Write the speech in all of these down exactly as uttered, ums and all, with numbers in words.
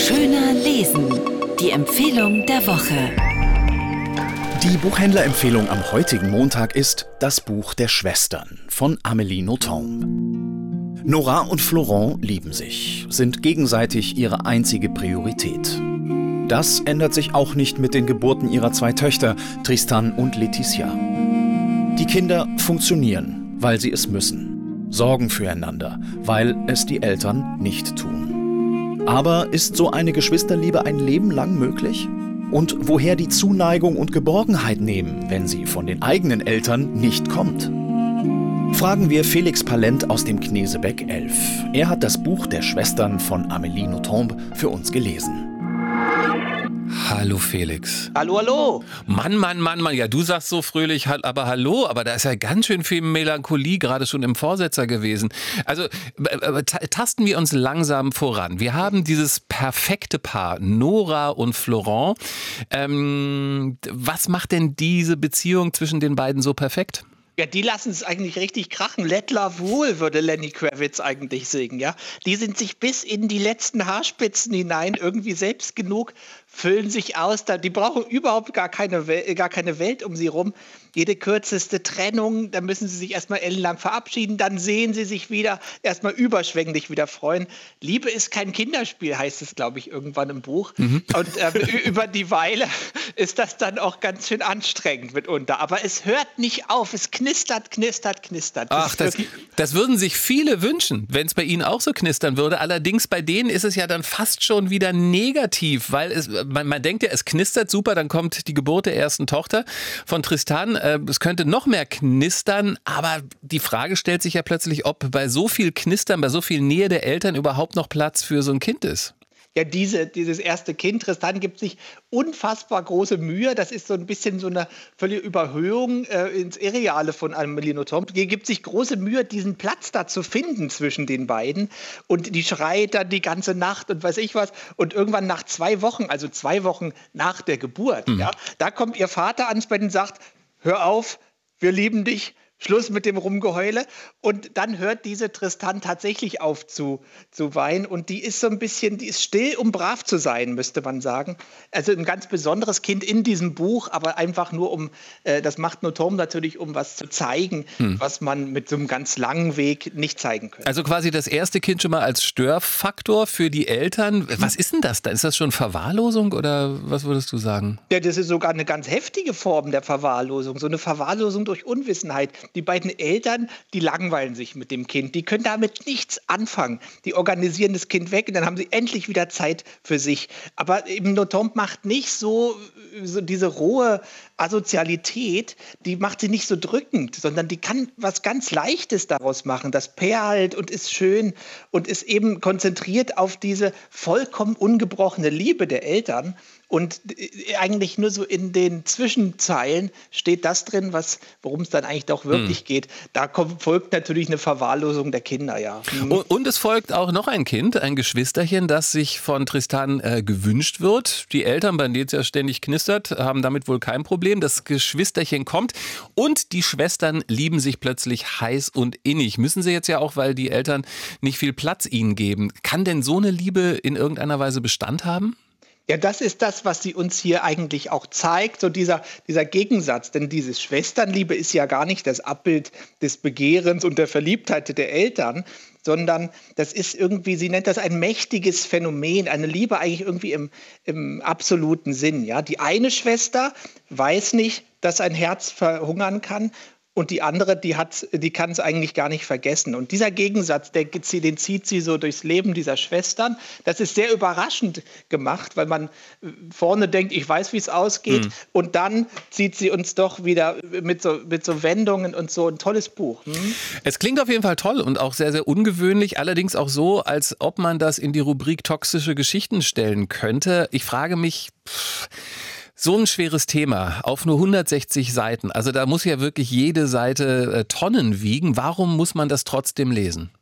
Schöner lesen. Die Empfehlung der Woche. Die Buchhändlerempfehlung am heutigen Montag ist Das Buch der Schwestern von Amélie Nothomb. Nora und Florent lieben sich, sind gegenseitig ihre einzige Priorität. Das ändert sich auch nicht mit den Geburten ihrer zwei Töchter, Tristan und Laetitia. Die Kinder funktionieren, weil sie es müssen, sorgen füreinander, weil es die Eltern nicht tun. Aber ist so eine Geschwisterliebe ein Leben lang möglich? Und woher die Zuneigung und Geborgenheit nehmen, wenn sie von den eigenen Eltern nicht kommt? Fragen wir Felix Palent aus dem Knesebeck elf. Er hat das Buch der Schwestern von Amélie Nothomb für uns gelesen. Hallo Felix. Hallo, hallo. Mann, Mann, Mann, Mann. Ja, du sagst so fröhlich, aber hallo, aber da ist ja ganz schön viel Melancholie gerade schon im Vorsetzer gewesen. Also äh, tasten wir uns langsam voran. Wir haben dieses perfekte Paar, Nora und Florent. Ähm, was macht denn diese Beziehung zwischen den beiden so perfekt? Ja, die lassen es eigentlich richtig krachen. Let Love Rule, würde Lenny Kravitz eigentlich singen, ja. Die sind sich bis in die letzten Haarspitzen hinein irgendwie selbst genug, füllen sich aus, die brauchen überhaupt gar keine, Wel- gar keine Welt um sie rum. Jede kürzeste Trennung, da müssen sie sich erstmal ellenlang verabschieden, dann sehen sie sich wieder, erstmal überschwänglich wieder freuen. Liebe ist kein Kinderspiel, heißt es, glaube ich, irgendwann im Buch. Mhm. Und äh, über die Weile ist das dann auch ganz schön anstrengend mitunter. Aber es hört nicht auf, es knistert, knistert, knistert. Ach, das, das würden sich viele wünschen, wenn es bei ihnen auch so knistern würde. Allerdings bei denen ist es ja dann fast schon wieder negativ, weil es, man, man denkt ja, es knistert super, dann kommt die Geburt der ersten Tochter von Tristan. Es könnte noch mehr knistern, aber die Frage stellt sich ja plötzlich, ob bei so viel Knistern, bei so viel Nähe der Eltern überhaupt noch Platz für so ein Kind ist. Ja, diese, dieses erste Kind, Tristan, gibt sich unfassbar große Mühe. Das ist so ein bisschen so eine völlige Überhöhung äh, ins Irreale von Amélie Nothomb. Die gibt sich große Mühe, diesen Platz da zu finden zwischen den beiden. Und die schreit dann die ganze Nacht und weiß ich was. Und irgendwann nach zwei Wochen, also zwei Wochen nach der Geburt, mhm. ja, da kommt ihr Vater ans Bett und sagt, hör auf, wir lieben dich. Schluss mit dem Rumgeheule. Und dann hört diese Tristan tatsächlich auf zu, zu weinen. Und die ist so ein bisschen, die ist still, um brav zu sein, müsste man sagen. Also ein ganz besonderes Kind in diesem Buch, aber einfach nur um, äh, das macht Nothomb natürlich, um was zu zeigen, hm. was man mit so einem ganz langen Weg nicht zeigen könnte. Also quasi das erste Kind schon mal als Störfaktor für die Eltern. Was ist denn das da? Ist das schon Verwahrlosung oder was würdest du sagen? Ja, das ist sogar eine ganz heftige Form der Verwahrlosung. So eine Verwahrlosung durch Unwissenheit. Die beiden Eltern, die langweilen sich mit dem Kind. Die können damit nichts anfangen. Die organisieren das Kind weg und dann haben sie endlich wieder Zeit für sich. Aber eben Nothomb macht nicht so, so diese rohe Asozialität, die macht sie nicht so drückend, sondern die kann was ganz Leichtes daraus machen. Das perlt und ist schön und ist eben konzentriert auf diese vollkommen ungebrochene Liebe der Eltern. Und eigentlich nur so in den Zwischenzeilen steht das drin, was, worum es dann eigentlich doch wirklich hm. geht. Da kommt, folgt natürlich eine Verwahrlosung der Kinder, ja. Hm. Und, und es folgt auch noch ein Kind, ein Geschwisterchen, das sich von Tristan äh, gewünscht wird. Die Eltern, bei denen es ja ständig knistert, haben damit wohl kein Problem. Das Geschwisterchen kommt und die Schwestern lieben sich plötzlich heiß und innig. Müssen sie jetzt ja auch, weil die Eltern nicht viel Platz ihnen geben. Kann denn so eine Liebe in irgendeiner Weise Bestand haben? Ja, das ist das, was sie uns hier eigentlich auch zeigt, so dieser, dieser Gegensatz. Denn diese Schwesternliebe ist ja gar nicht das Abbild des Begehrens und der Verliebtheit der Eltern, sondern das ist irgendwie, sie nennt das ein mächtiges Phänomen, eine Liebe eigentlich irgendwie im, im absoluten Sinn. Ja? Die eine Schwester weiß nicht, dass ein Herz verhungern kann. Und die andere, die hat, die kann es eigentlich gar nicht vergessen. Und dieser Gegensatz, der, den zieht sie so durchs Leben dieser Schwestern. Das ist sehr überraschend gemacht, weil man vorne denkt, ich weiß, wie es ausgeht. Mhm. Und dann zieht sie uns doch wieder mit so, mit so Wendungen und so ein tolles Buch. Hm? Es klingt auf jeden Fall toll und auch sehr, sehr ungewöhnlich. Allerdings auch so, als ob man das in die Rubrik toxische Geschichten stellen könnte. Ich frage mich... Pff, so ein schweres Thema auf nur hundertsechzig Seiten. Also da muss ja wirklich jede Seite äh, Tonnen wiegen. Warum muss man das trotzdem lesen?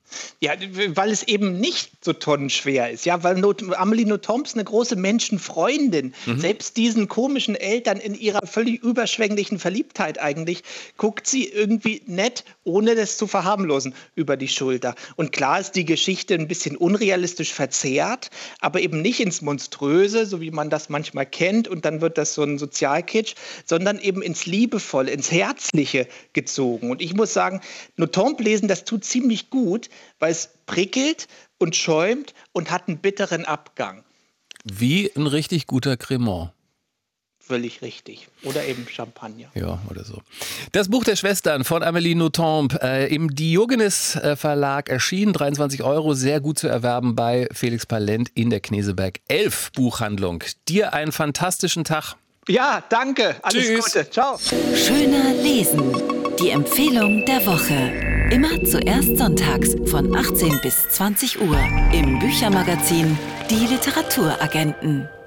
Ja, weil es eben nicht so tonnenschwer ist. Ja, weil Not- Amélie Nothomb ist eine große Menschenfreundin. Mhm. Selbst diesen komischen Eltern in ihrer völlig überschwänglichen Verliebtheit eigentlich guckt sie irgendwie nett, ohne das zu verharmlosen, über die Schulter. Und klar ist die Geschichte ein bisschen unrealistisch verzerrt, aber eben nicht ins Monströse, so wie man das manchmal kennt, und dann wird das so ein Sozialkitsch, sondern eben ins Liebevolle, ins Herzliche gezogen. Und ich muss sagen, Nothomb lesen, das tut ziemlich gut, weil es prickelt und schäumt und hat einen bitteren Abgang. Wie ein richtig guter Cremant. Völlig richtig. Oder eben Champagner. Ja, oder so. Das Buch der Schwestern von Amélie Nothomb äh, im Diogenes äh, Verlag erschienen. dreiundzwanzig Euro, sehr gut zu erwerben bei Felix Palent in der Kneseberg elf Buchhandlung. Dir einen fantastischen Tag. Ja, danke. Alles Tschüss. Gute. Ciao. Schöner Lesen. Die Empfehlung der Woche. Immer zuerst sonntags von achtzehn bis zwanzig Uhr im Büchermagazin Die Literaturagenten.